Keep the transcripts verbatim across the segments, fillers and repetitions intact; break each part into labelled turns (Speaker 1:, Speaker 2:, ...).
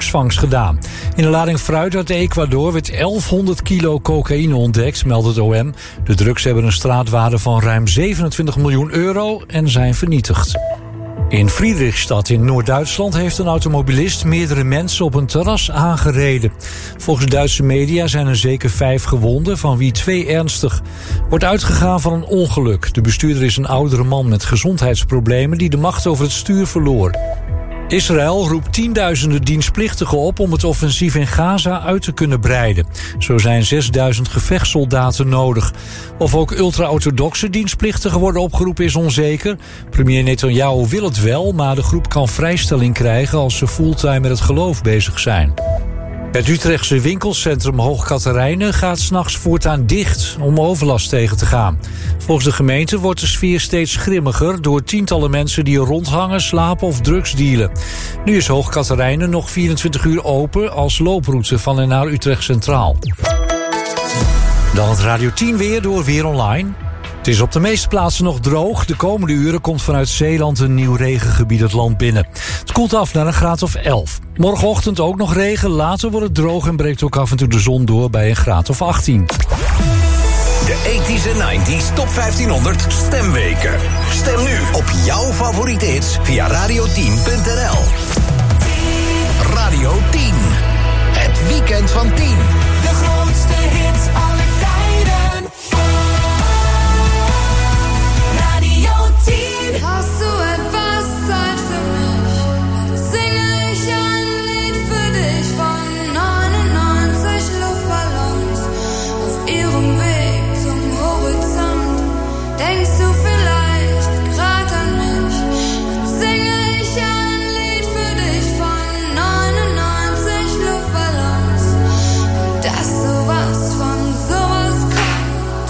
Speaker 1: drugsvangst gedaan. In een lading fruit uit Ecuador werd elfhonderd kilo cocaïne ontdekt, meldt het O M. De drugs hebben een straatwaarde van ruim zevenentwintig miljoen euro en zijn vernietigd. In Friedrichstad in Noord-Duitsland heeft een automobilist meerdere mensen op een terras aangereden. Volgens Duitse media zijn er zeker vijf gewonden, van wie twee ernstig. Wordt uitgegaan van een ongeluk. De bestuurder is een oudere man met gezondheidsproblemen die de macht over het stuur verloor. Israël roept tienduizenden dienstplichtigen op om het offensief in Gaza uit te kunnen breiden. Zo zijn zesduizend gevechtssoldaten nodig. Of ook ultra-orthodoxe dienstplichtigen worden opgeroepen is onzeker. Premier Netanyahu wil het wel, maar de groep kan vrijstelling krijgen als ze fulltime met het geloof bezig zijn. Het Utrechtse winkelcentrum Hoog Catharijne gaat 's nachts voortaan dicht om overlast tegen te gaan. Volgens de gemeente wordt de sfeer steeds grimmiger door tientallen mensen die er rondhangen, slapen of drugs dealen. Nu is Hoog Catharijne nog vierentwintig uur open als looproute van en naar Utrecht Centraal. Dan het Radio tien weer door Weer Online. Het is op de meeste plaatsen nog droog. De komende uren komt vanuit Zeeland een nieuw regengebied het land binnen. Het koelt af naar een graad of elf. Morgenochtend ook nog regen, later wordt het droog en breekt ook af en toe de zon door bij een graad of achttien.
Speaker 2: De tachtiger en negentiger Top vijftienhonderd Stemweken. Stem nu op jouw favoriete hits via radio tien punt n l. Radio tien. Het weekend van tien.
Speaker 3: De grootste hits aller tijden. Radio tien.
Speaker 4: Hast du etwas Zeit für mich? Singe ich ein Lied für dich von neunundneunzig Luftballons auf ihrem Weg zum Horizont. Denkst du vielleicht grad an mich? Dann singe ich ein Lied für dich von neunundneunzig Luftballons. Und dass sowas von sowas kommt.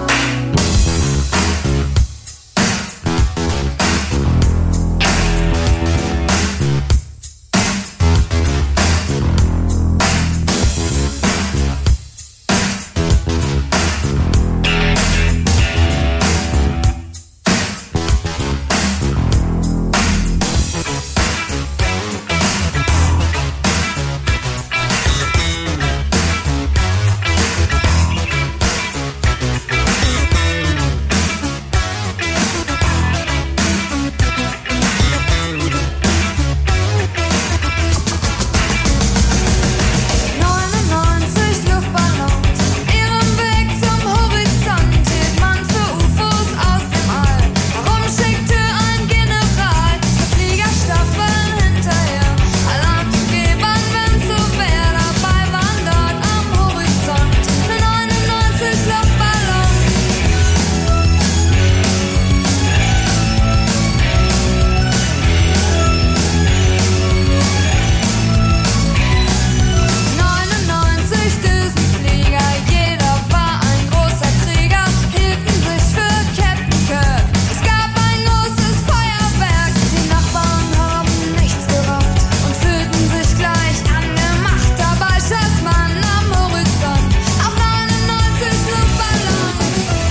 Speaker 4: neunundneunzig Luftballons, ihrem Weg zum Horizont hielt man für U F Os aus dem All. Warum schickte ein General die Fliegerstaffeln hinterher? Alarm zu geben, wenn's so wär, dabei waren dort am Horizont neunundneunzig Luftballons. neunundneunzig Düsenflieger, jeder war ein großer Krieger, hielten sich für Captain Kirk. Es gab ein großes Feuerwerk, die Nachbarn haben nichts gerafft und fühlten sich gleich angemacht. Dabei schoss man am Horizont auf neunundneunzig Luftballons.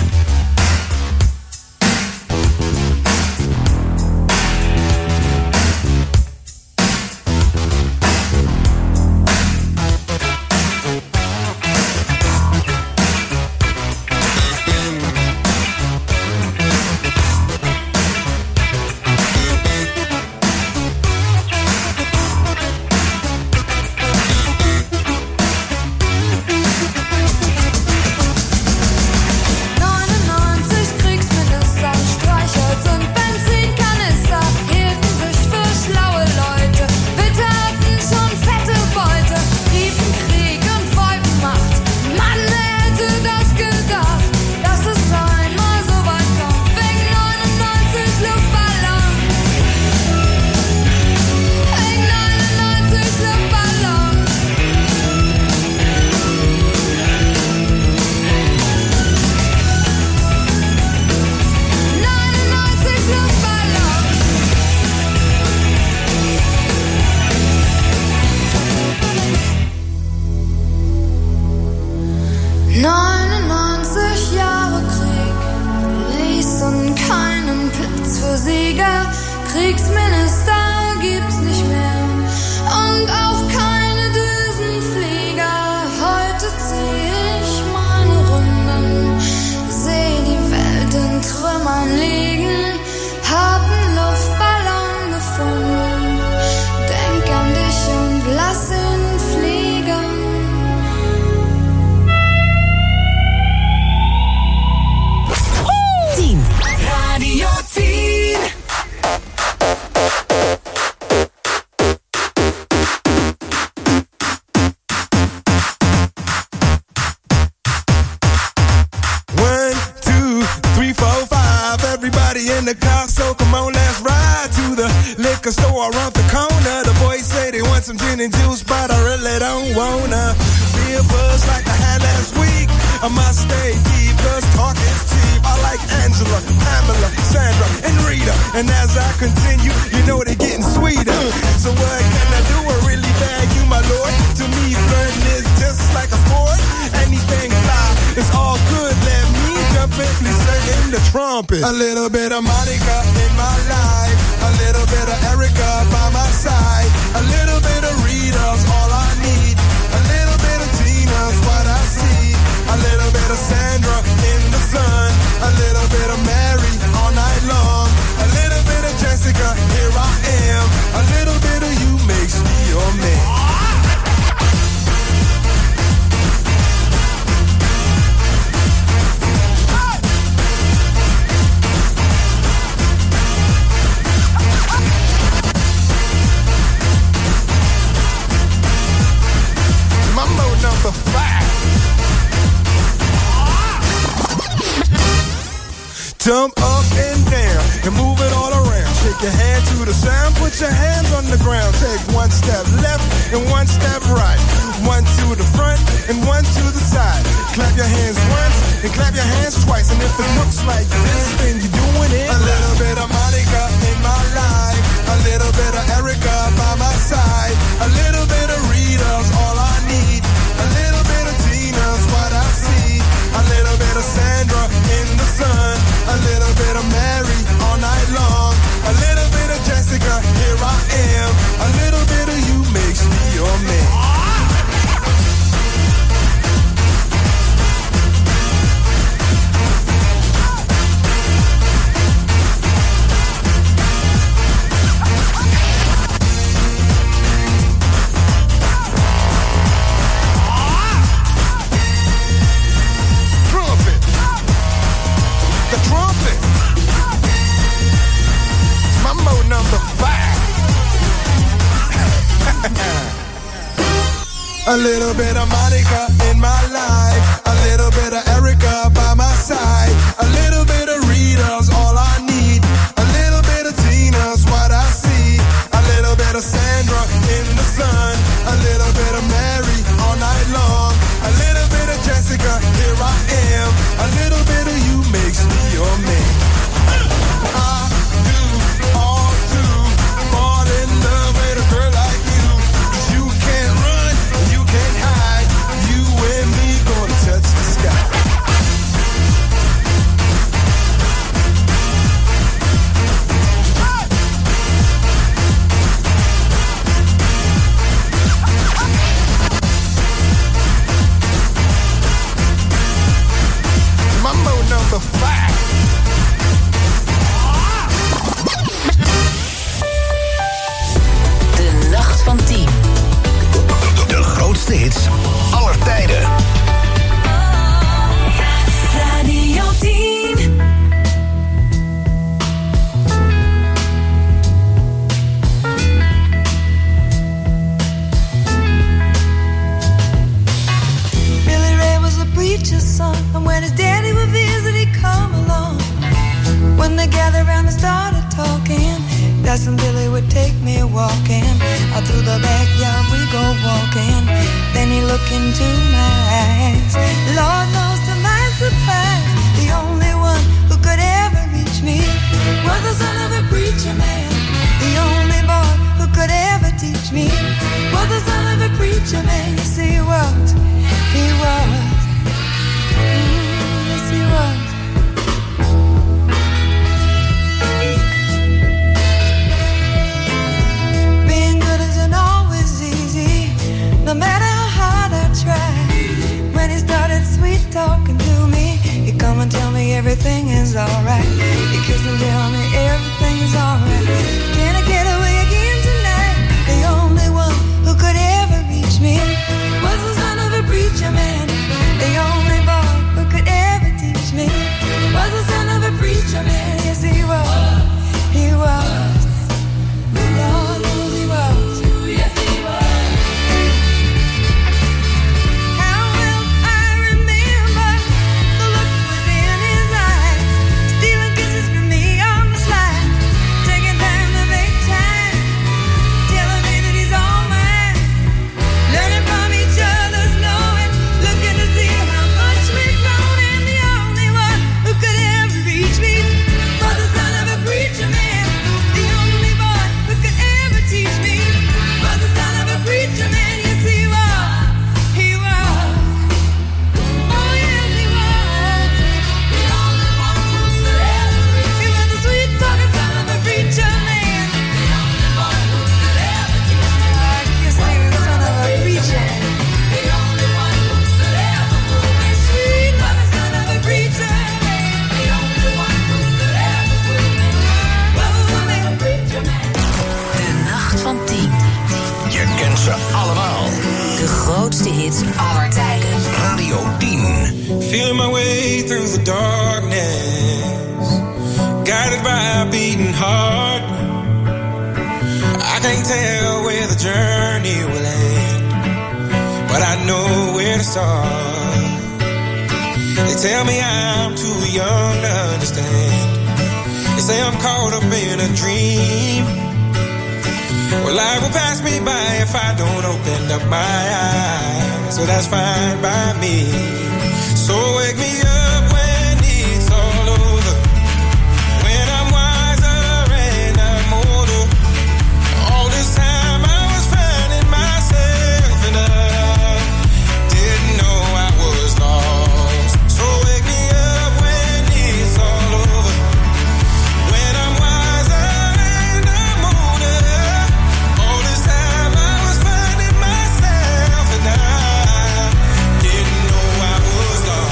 Speaker 4: neunundneunzig Kriegsminister, Streichholz und Benzinkanister hielten sich für schlaue Leute. Witter hatten schon fette Beute, riefen Krieg und wollten Macht. Mann, wer hätte das gedacht, dass es einmal so weit kommt, wegen neunundneunzig Luftballons. Wegen neunundneunzig Luftballons. neunundneunzig Luftballons. neunundneunzig Jahre Krieg ließen keinen Platz für Sieger. Kriegsminister gibt's nicht mehr und auch kein
Speaker 5: gin and juice, but I really don't wanna be a buzz like I had last week. I must stay deep, cause talk is cheap. I like Angela, Pamela, Sandra, and Rita. And as I continue, you know they're getting sweeter. So what can I do? I really bag you, my lord. To me, flirting is just like a sport. Anything fly, it's all good. Let me jump in, please sing the trumpet. A little bit of Monica in my life. A little bit of Erica by my side. A little bit of Rita's all I need. A little bit of Tina's what I see. A little bit of Sandra in the sun. A little bit of Mary all night long. A little bit of Jessica, here I am. A little bit of you makes me your man. Mambo number five. Jump up and down and move it all around. Shake your hand to the sound, put your hands on the ground. Take one step left and one step right. One to the front and one to the side. Clap your hands once and clap your hands twice. And if it looks like this, then you're doing it. A little bit of Monica in my life. A little bit of Erica by my side. A little bit of Rita's all I need. A little bit of Tina's what I see. A little bit of Sandra in the sun. A little bit of Mary all night long. A little bit of Jessica, here I am. A little bit of you makes me your man. A little bit of Monica in my life. A little bit of Erica by my side. A little bit of Rita's all I need. A little bit of Tina's what I see. A little bit of Sandra in the sun. A little bit of Mary all night long. A little bit of Jessica, here I am. A little bit of you makes me your man. I do all to fall in love with a girl like you. 'Cause you can't run, you can't hide. You and me gonna touch the sky. Mambo number five.
Speaker 6: De nacht van tien.
Speaker 2: De grootste hits aller tijden.
Speaker 3: Radio tien.
Speaker 4: Billy Ray was a preacher's son, and when his daddy would visit, he'd come along. When they gathered around and started talking, that's when Billy would take me walking. Out through the backyard we go walking. Then he looked into my eyes. Lord knows to my surprise, the only one who could ever reach me was the son of a preacher man. The only boy who could ever teach me was the son of a preacher man. Yes, he was. He was. Mm, yes, he was. Being good isn't always easy, no matter how hard I try. When he started sweet talking to me, he'd come and tell me everything is alright. He kissed and tell me everything is alright. Can I get away again tonight? The only one who could ever reach me was the son of a preacher man. The only boy who could ever teach me was the son of a preacher man. Yes, he was. He was. Lord knows he was. Yes, he was. How will I remember the look was in his eyes, stealing kisses from me on the slide, taking time to make time
Speaker 6: grootste hits aller tijden.
Speaker 2: Radio tien.
Speaker 5: Feeling my way through the darkness, guided by a beating heart. I can't tell where the journey will end, but I know where to start. They tell me I'm too young to understand. They say I'm caught up in a dream. Well, life will pass me by if I don't open up my eyes. So that's fine by me. So wake me up when it's all over, when I'm wiser and I'm older. All this time I was finding myself and I didn't know I was lost. So wake me up when it's all over, when I'm wiser and I'm older. All this time I was finding myself and I didn't know I was lost.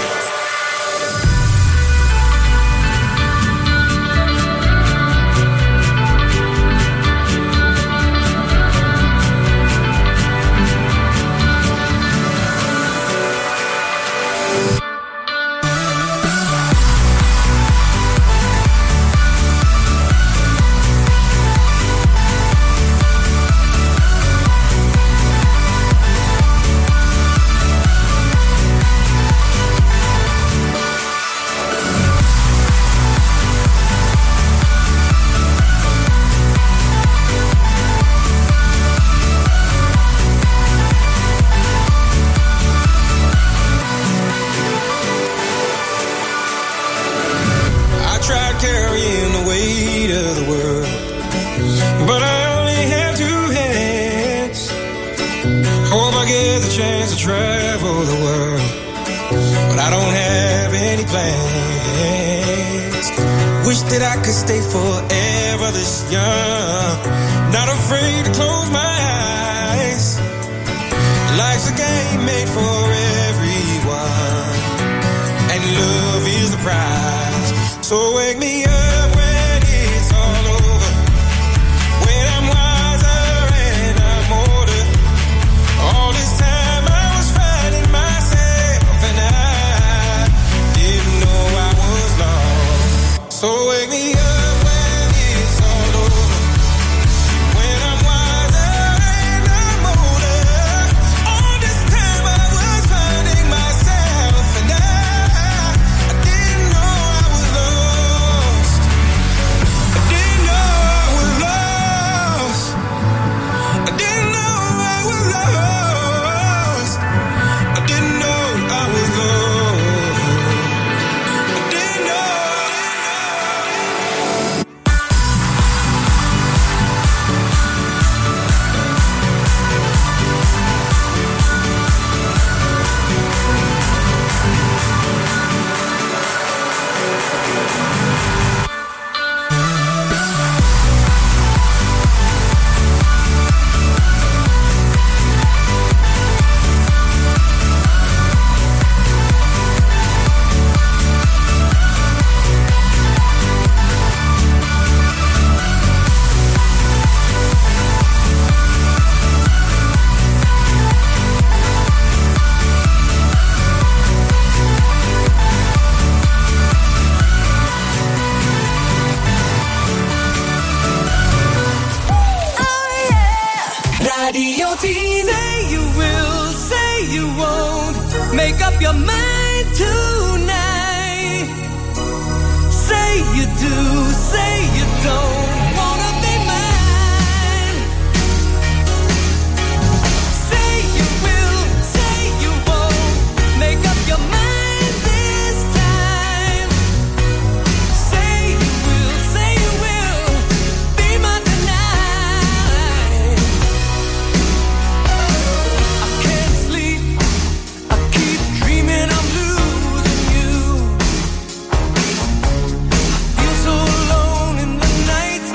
Speaker 5: I tried carrying the weight of the world, but I only have two hands. Hope I get the chance to travel the world, but I don't have any plans. Wish that I could stay forever this young, not afraid to close my eyes. Life's a game made for everyone, and love is the prize. So wake me up when it's all over, when I'm wiser and I'm older. All this time I was finding myself and I didn't know I was lost. So wake me up when it's all over, when I'm wiser and I'm older. All this time I was finding myself and I, I didn't know I was lost. I didn't know I was lost. I didn't know I was lost. I didn't know I was lost. I didn't know.
Speaker 3: Radio tien. Say you will, say you won't. Make up your mind tonight. Say you do, say you don't. Wanna be mine. Say you will, say you won't. Make up your mind this time. Say you will, say you will. Be mine tonight. I can't sleep. I keep dreaming I'm losing you. I feel so alone in the nights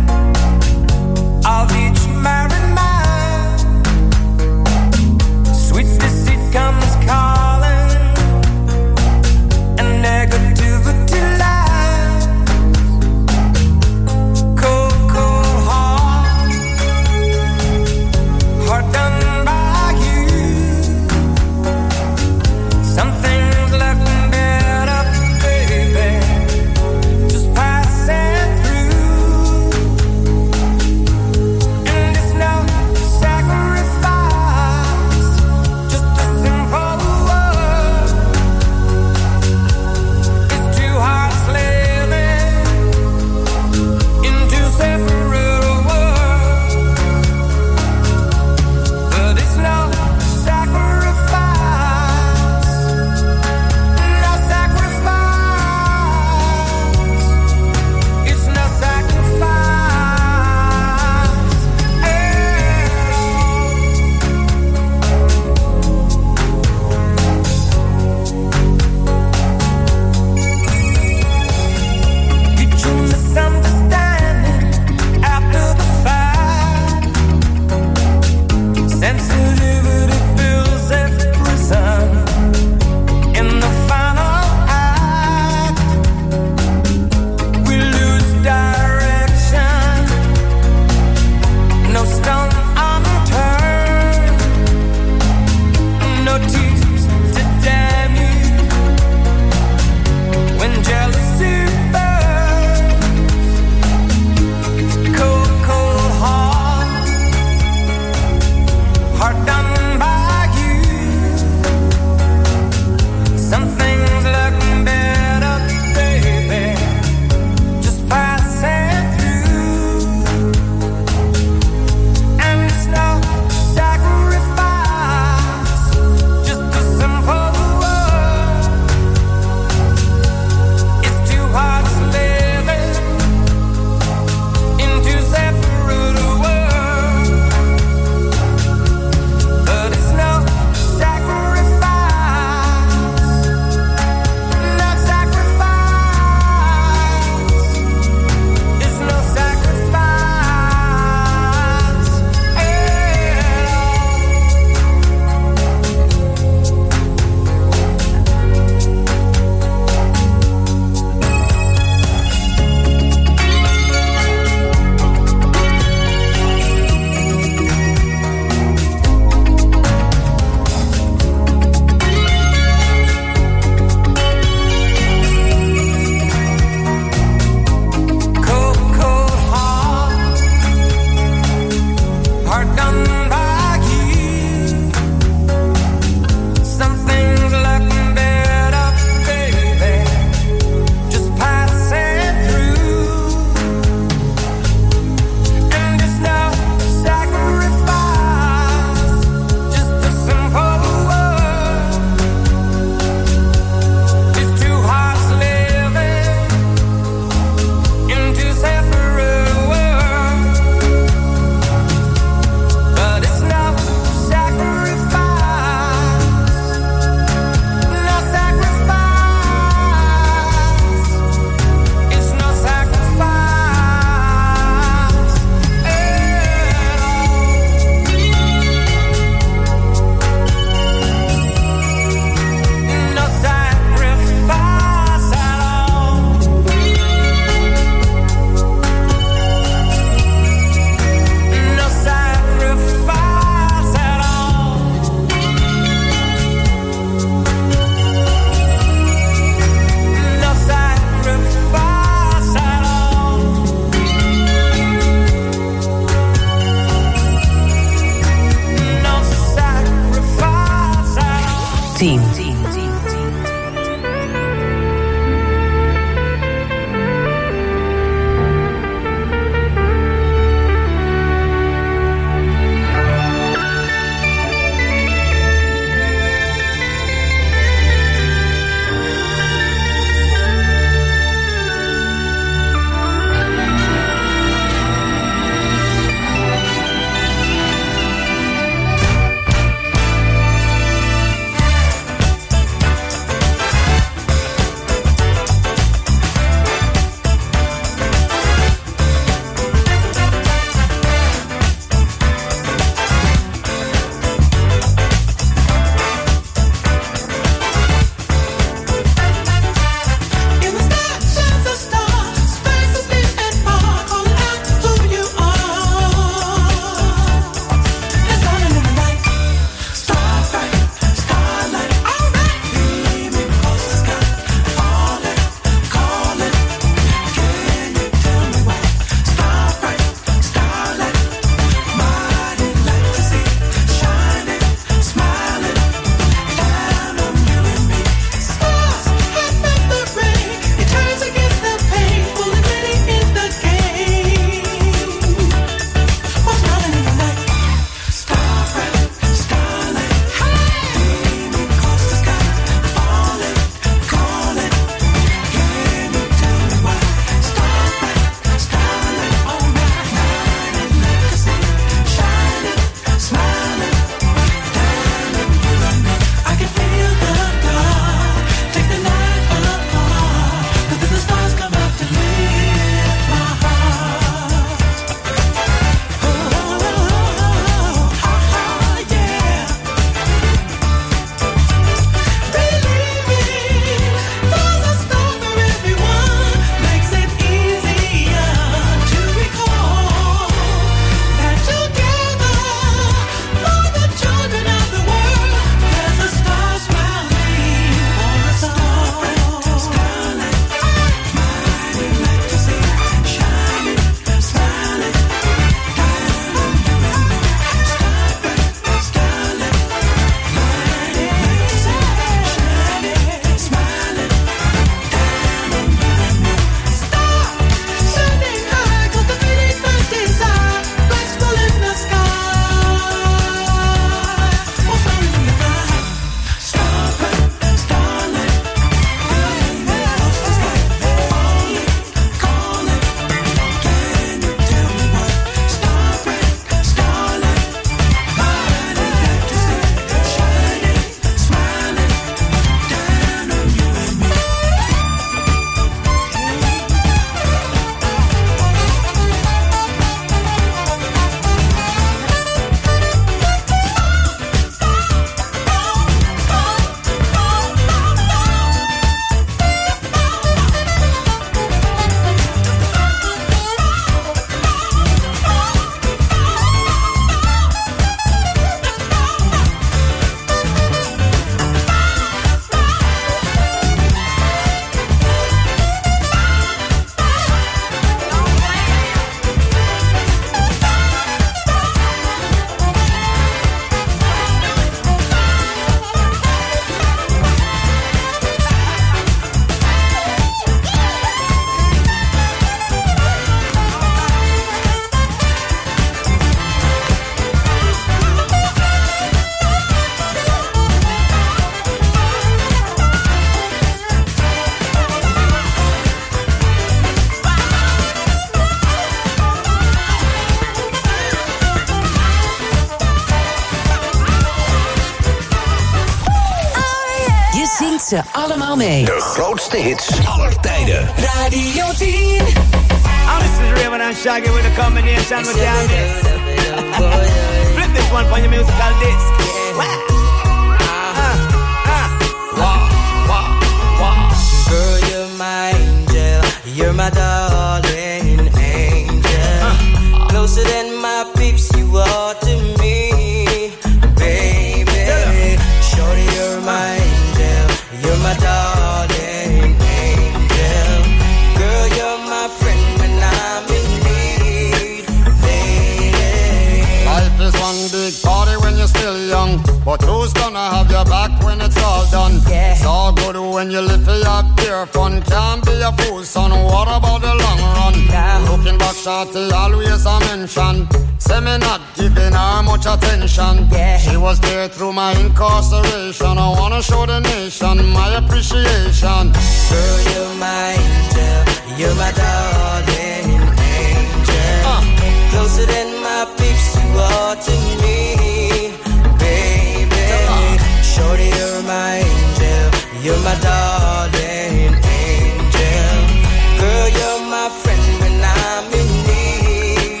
Speaker 6: zingt ze allemaal mee.
Speaker 2: De grootste hits aller tijden.
Speaker 6: Radio tien.
Speaker 7: I'm Mister Raven and Shaggy with a combination with your miss. Flip this one on your musical disc. Wow. Uh, uh. Wow, wow, wow.
Speaker 8: Girl, you're my angel. You're my darling angel. Uh. Closer than my peeps, you are to me, baby. Shorty, you're my angel. You're my darling angel. Girl, you're my friend when I'm in need, lady.
Speaker 9: Life is one big party when you're still young, but who's gonna have your back when it's all done?
Speaker 8: Yeah.
Speaker 9: It's all good when you live for your pure fun. Can't be a fool, son. What about the long run?
Speaker 8: Yeah.
Speaker 9: Looking back, shorty, always a mention. Say me not giving her much attention.
Speaker 8: Yeah.
Speaker 9: She was there through my incarceration. I wanna show the nation my appreciation.
Speaker 8: Girl, you're my angel. You're my darling angel.
Speaker 9: Uh.
Speaker 8: Closer than my peeps, you are to me, baby. Shorty, you're my angel. You're my darling angel. Girl, you're my friend when I'm in need,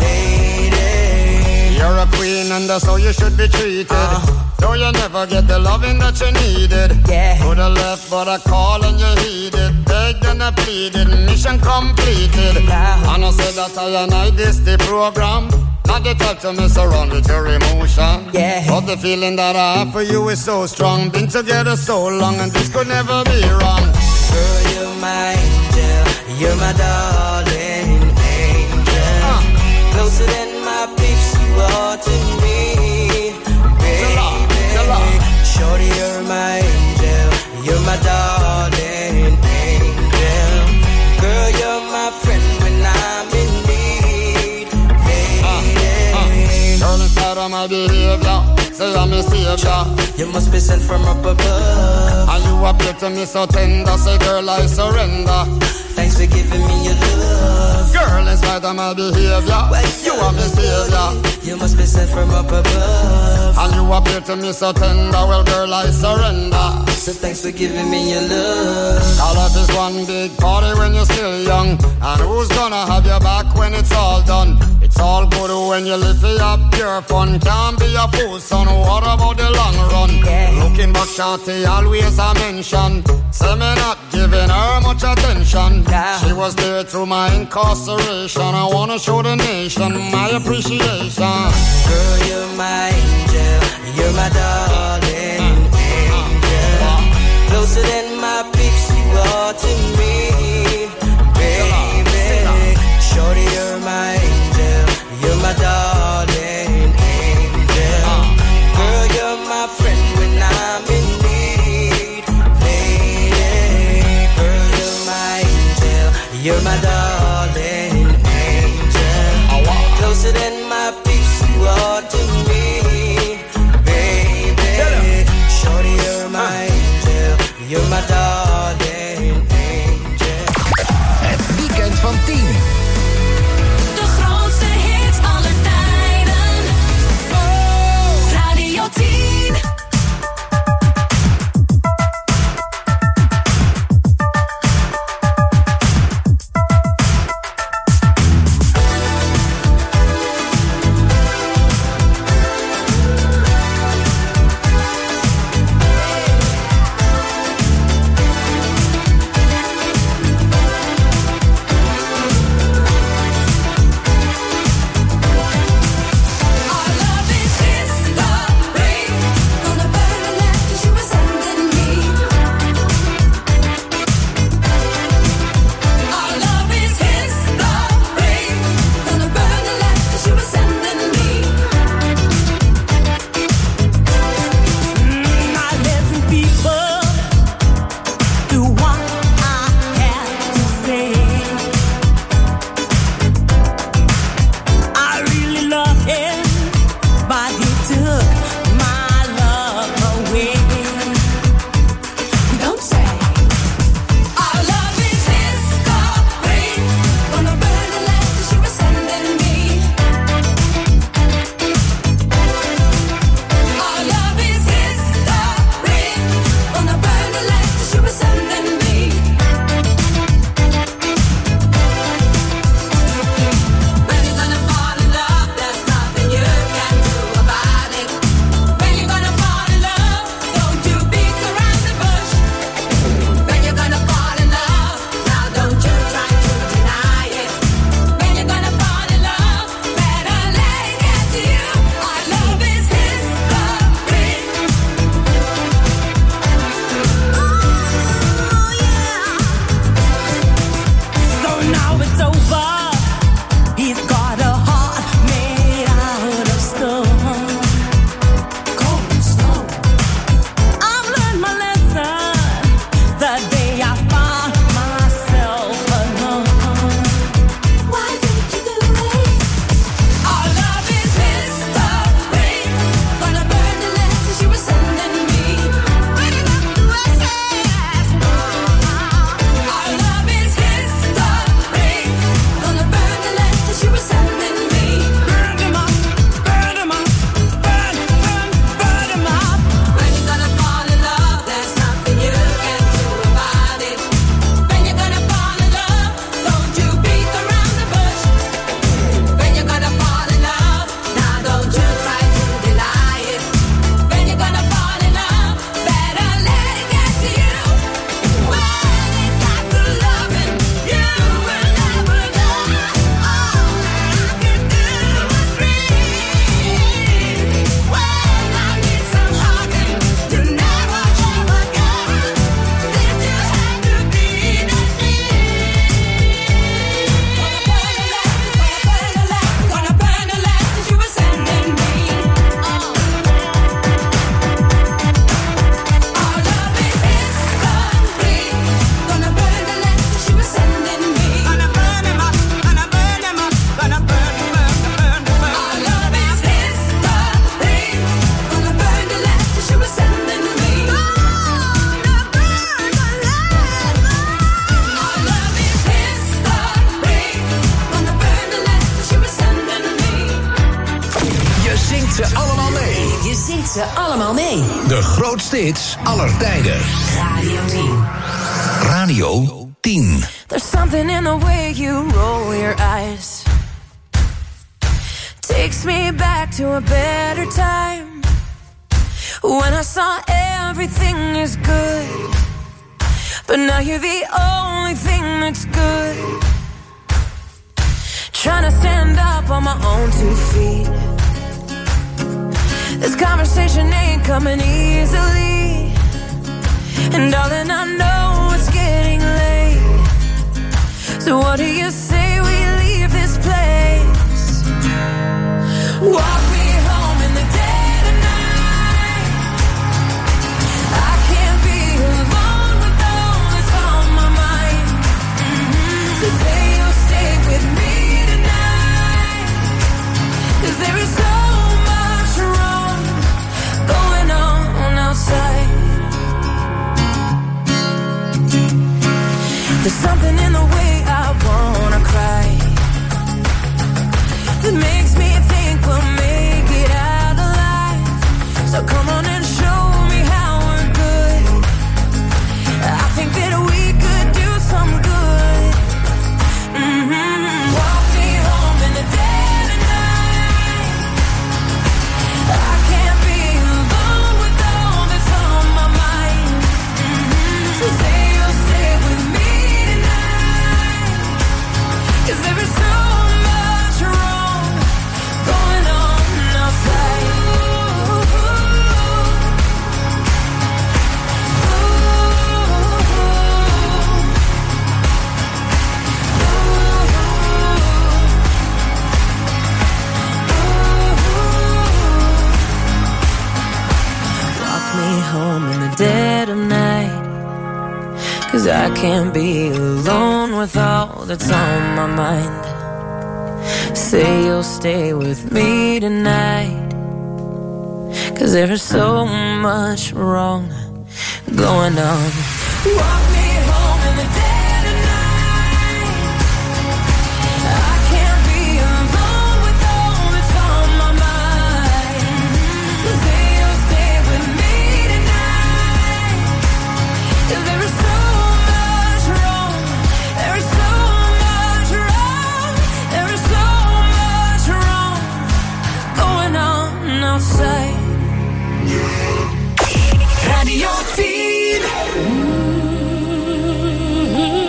Speaker 8: lady.
Speaker 9: You're a queen and that's how you should be treated.
Speaker 8: Uh.
Speaker 9: Though you never get the loving that you needed.
Speaker 8: Yeah.
Speaker 9: Could have left but I called and you heeded. Begged and I pleaded, mission completed.
Speaker 8: Yeah.
Speaker 9: And I said that I and I this the program. Not the type to mess around with your emotion.
Speaker 8: Yeah.
Speaker 9: But the feeling that I have for you is so strong. Been together so long and this could never be wrong.
Speaker 8: Girl, you're my angel. You're my darling angel.
Speaker 9: Uh.
Speaker 8: Closer than my peeps, you are to me, baby. Shorty, you're my angel. You're my darling angel. Girl, you're my friend when I'm in need, lady.
Speaker 9: Uh, uh. Girl, instead of my behavior, say I'm a savior.
Speaker 8: You must be sent from up above.
Speaker 9: And you appear to me so tender. Say, girl, I surrender.
Speaker 8: Thanks for giving me your love.
Speaker 9: Girl, in spite of my behavior, you are my savior.
Speaker 8: You must be sent from up above.
Speaker 9: And you appear to me so tender. Well, girl, I surrender.
Speaker 8: So thanks for giving me your love.
Speaker 9: All of this one big party when you're still young. And who's gonna have your back when it's all done? It's all good when you live for your pure fun. Can't be a fool, son. What about the long run?
Speaker 8: Yeah.
Speaker 9: Looking back, shorty, always a mention. Say me not giving her much attention.
Speaker 8: Yeah.
Speaker 9: She was there through my incarceration. I wanna show the nation my appreciation.
Speaker 8: Girl, you're my angel. You're my darling angel. Closer than my peeps, you are to me, baby. Shorty, you're my angel. You're my darling angel. Girl, you're my friend when I'm in need, lady. Girl, you're my angel. You're my darling angel. Closer than my peeps, you are to me, baby. Shorty, you're my angel. You're my darling angel.
Speaker 2: Het weekend van tien.
Speaker 6: De grootste hits aller tijden. Radio tien. allemaal mee.
Speaker 2: De grootste hits aller tijden.
Speaker 6: Radio tien.
Speaker 2: Radio tien.
Speaker 4: There's something in the way you roll your eyes. Takes me back to a better time. When I saw everything is good. But now you're the only thing that's good. Trying to stand up on my own two feet. This conversation ain't coming easily. And darling, I know it's getting late. So what do you say we leave this place? Walk me home in the dead of night. I can't be alone with all that's on my mind. Mm-hmm. So say you'll stay with me tonight. 'Cause there is so much wrong going on outside. There's something in the way I wanna cry that makes me think we'll make it out alive. So come on and show me how we're good. I think that we could do some good. Mm-hmm. Walk me home in the dead of night. I can't be alone with all that's on my mind. Mm-hmm. So say you'll stay with me tonight. 'Cause there is so much wrong going on outside. Ooh, Walk me home in the dead of night. 'Cause I can't be alone with all that's on my mind. Say you'll stay with me tonight. 'Cause there is so much wrong going on. Walk me home in the dead of night. I can't be alone with all that's on my mind. So say you'll stay with me tonight. 'Cause there is so much wrong. There is so much wrong. There is so much wrong going on outside. Radio tien.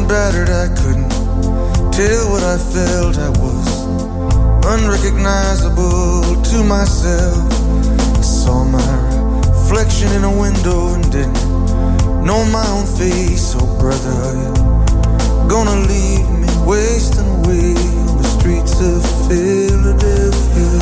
Speaker 5: battered, I couldn't tell what I felt. I was unrecognizable to myself. I saw my reflection in a window and didn't know my own face. Oh brother, are you gonna leave me wasting away on the streets of Philadelphia?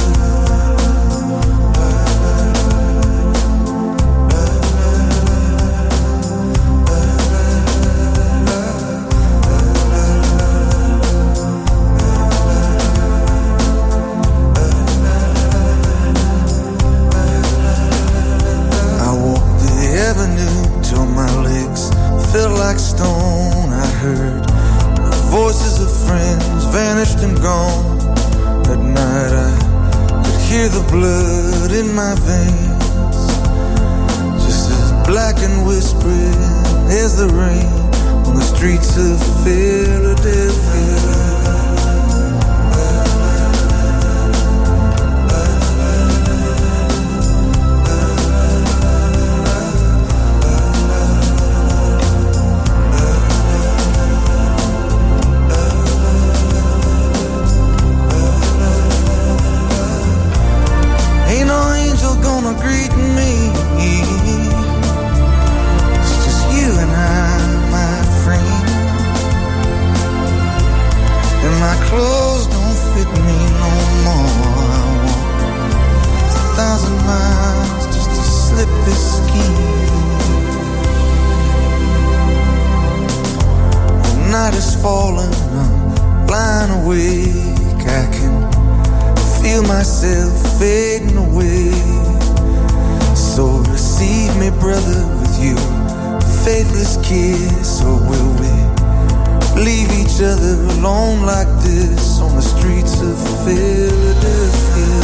Speaker 5: Like stone, I heard the voices of friends vanished and gone. At night I could hear the blood in my veins, just as black and whispering as the rain on the streets of Philadelphia. Greeting me, it's just you and I, my friend. And my clothes don't fit me no more. I walk a thousand miles just to slip this skin. The night is falling, I'm lying awake. I can feel myself fading away. So receive me, brother, with your faithless kiss. Or will we leave each other alone like this on the streets of Philadelphia?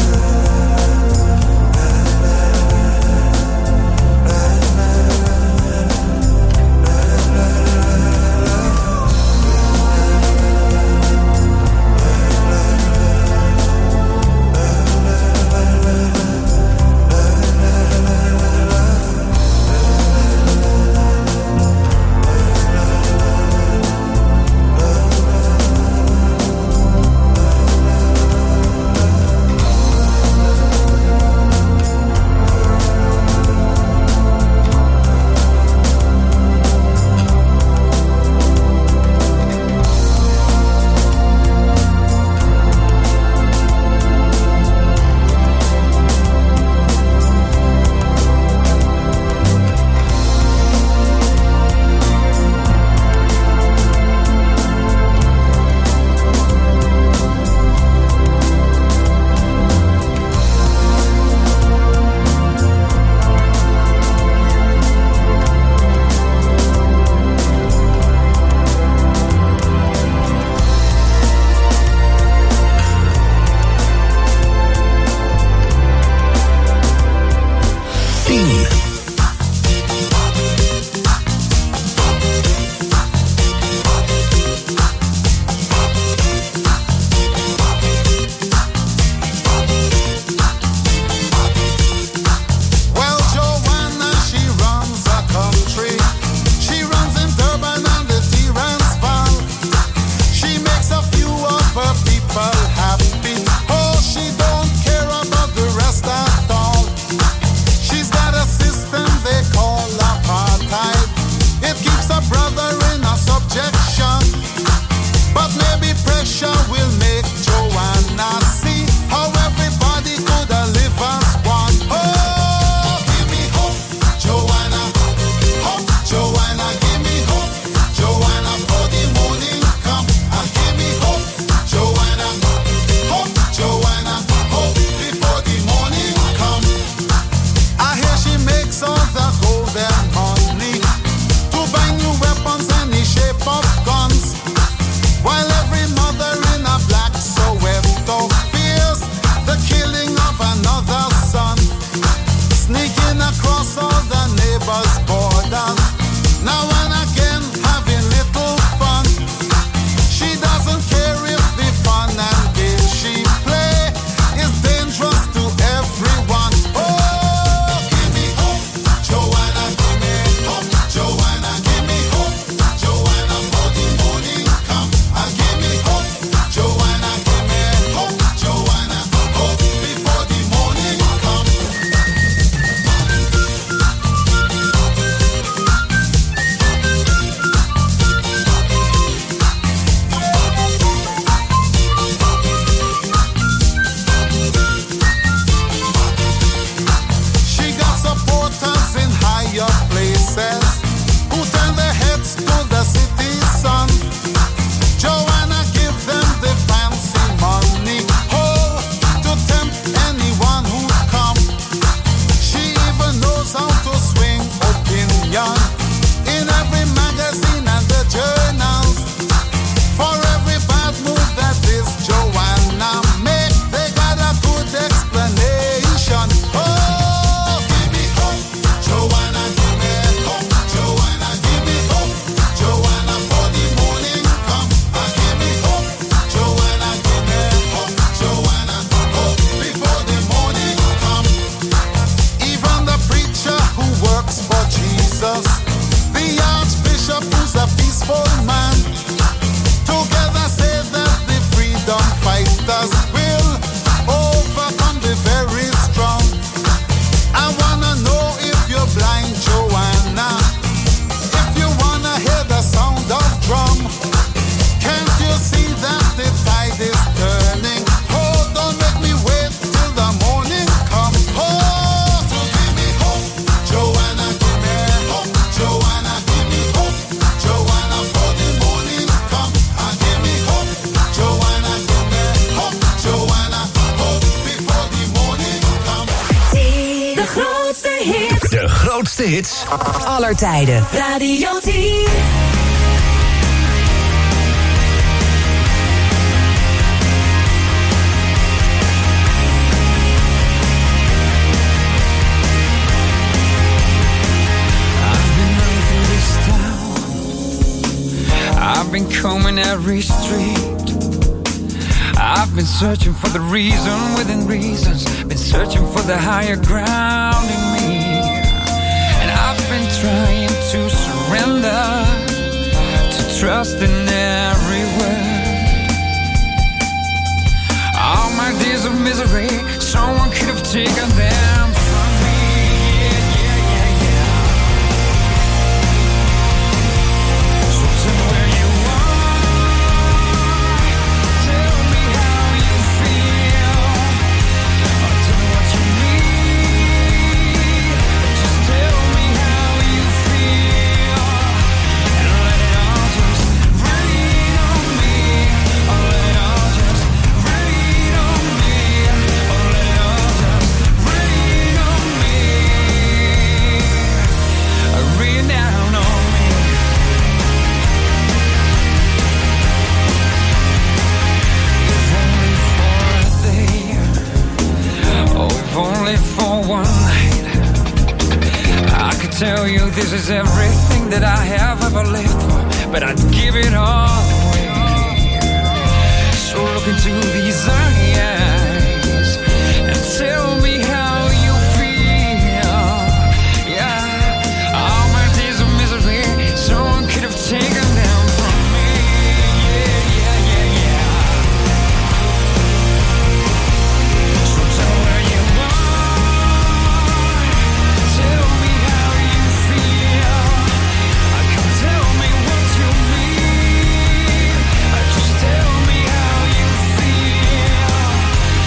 Speaker 2: grootste hits
Speaker 6: aller tijden. Radio tien.
Speaker 10: I've been combing every street. I've been searching for the reason within reasons. Been searching for the higher ground in me. And I've been trying to surrender, to trust in every word. All my days of misery, someone could have taken them from me. Yeah, yeah, yeah, yeah. So tell me where you are. Tell me how you feel. Or tell me what you need. Just tell me how you feel. And let it all just rain on me. Or let it all just rain on me. Or let it all just rain on me. Rain down on me. If only for a day, oh, if only for one night, I could tell you this is everything that I have ever lived for, but I'd give it all away. So look into these eyes and tell me how you feel. Yeah, all my days of misery, someone could have taken them from me. Yeah, yeah, yeah, yeah. So tell where you are. Tell me how you feel. Come tell me what you mean. Just tell me how you feel.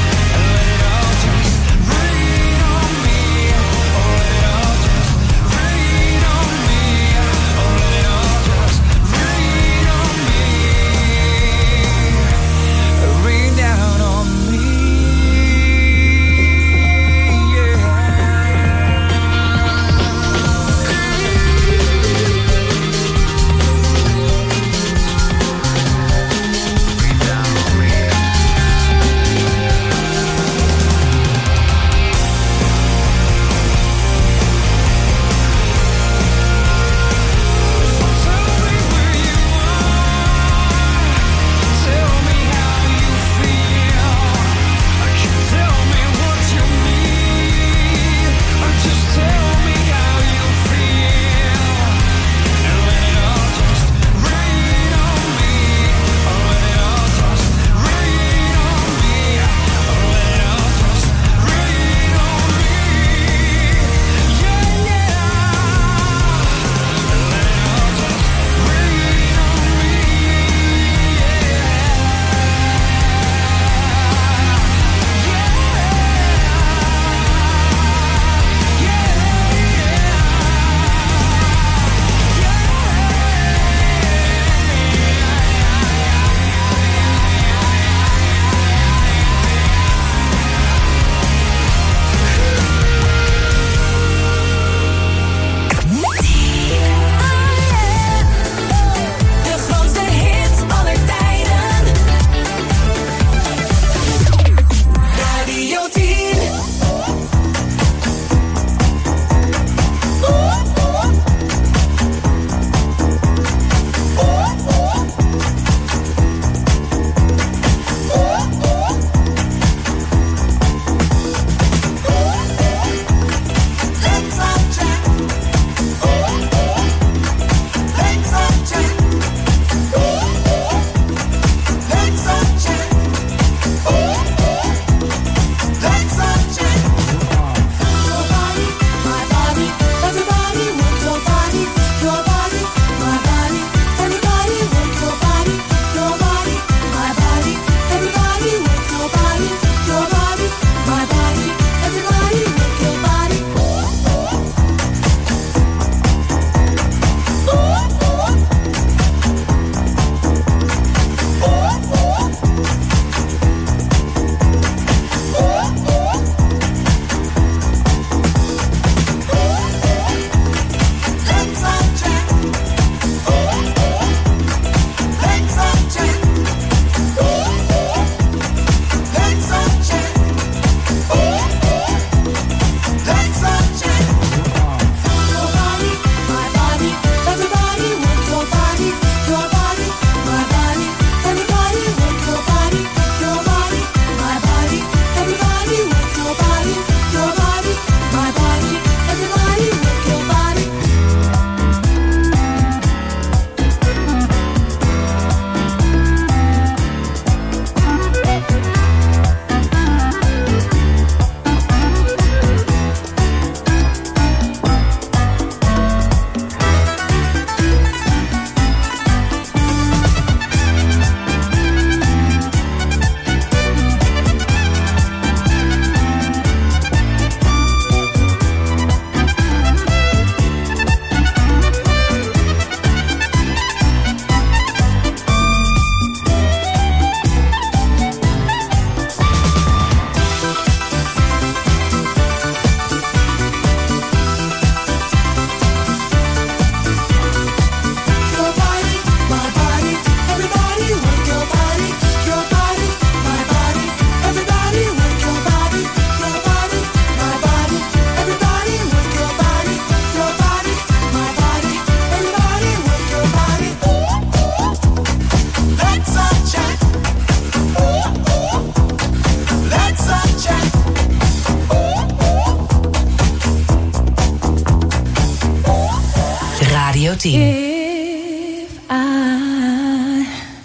Speaker 6: Radio tien.
Speaker 11: If I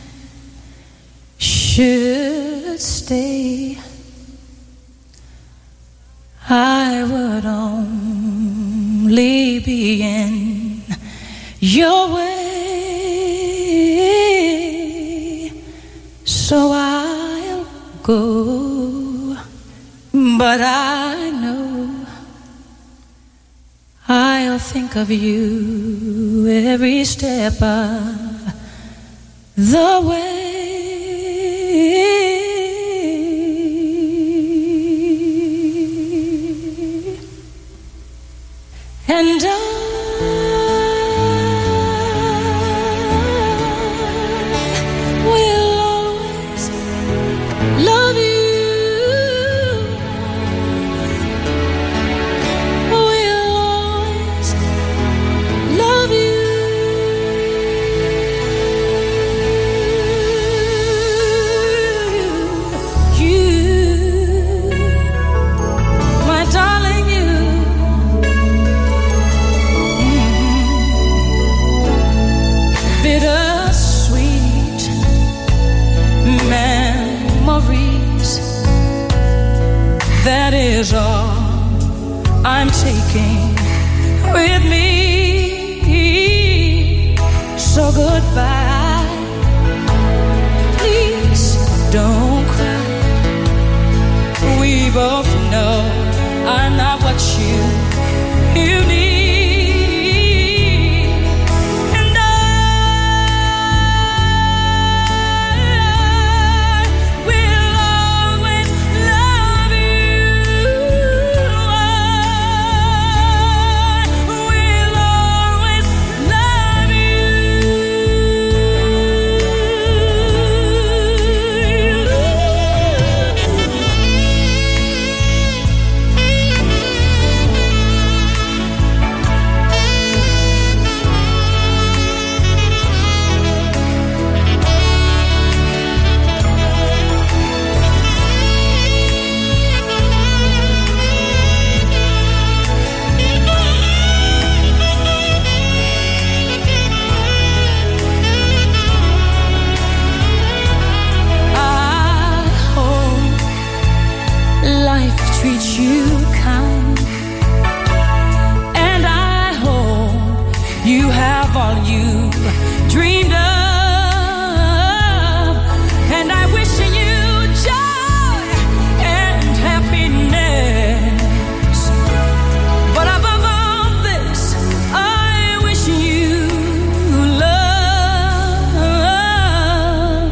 Speaker 11: should stay, I would only be in your way, so I'll go, but I know I'll think of you every step of the way. And I will always love you. Will always love you. You, my darling, you. Bittersweet memories, that is all I'm taking with me. So goodbye, please don't cry. We both know I'm not what you, you need. Treat you kind, and I hope you have all you dreamed of, and I wish you joy and happiness, but above all this I wish you love.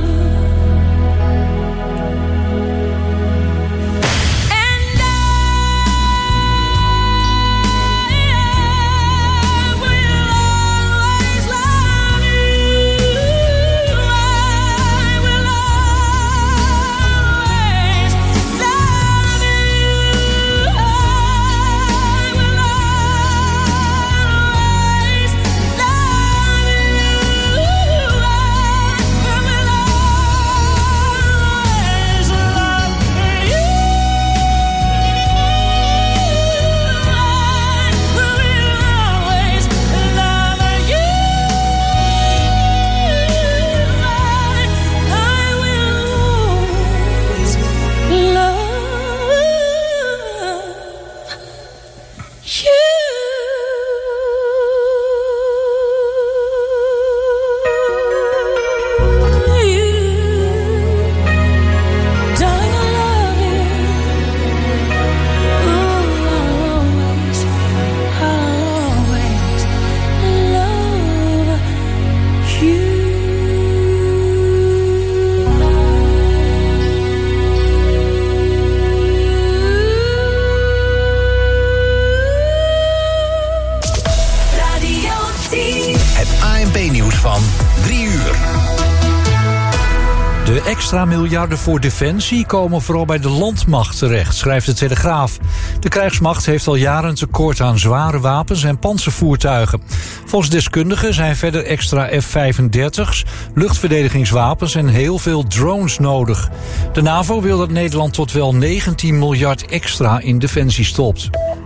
Speaker 1: De extra miljarden voor defensie komen vooral bij de landmacht terecht, schrijft de Telegraaf. De krijgsmacht heeft al jaren tekort aan zware wapens en pantservoertuigen. Volgens deskundigen zijn verder extra F vijfendertig's, luchtverdedigingswapens en heel veel drones nodig. De NAVO wil dat Nederland tot wel negentien miljard extra in defensie stopt.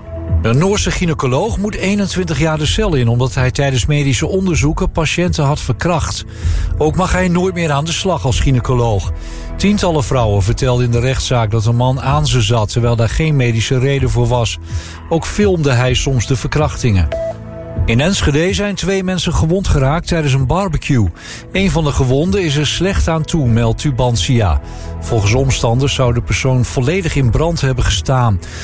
Speaker 1: Een Noorse gynaecoloog moet eenentwintig jaar de cel in... omdat hij tijdens medische onderzoeken patiënten had verkracht. Ook mag hij nooit meer aan de slag als gynaecoloog. Tientallen vrouwen vertelden in de rechtszaak dat een man aan ze zat... terwijl daar geen medische reden voor was. Ook filmde hij soms de verkrachtingen. In Enschede zijn twee mensen gewond geraakt tijdens een barbecue. Een van de gewonden is er slecht aan toe, meldt Tubantia. Volgens omstanders zou de persoon volledig in brand hebben gestaan.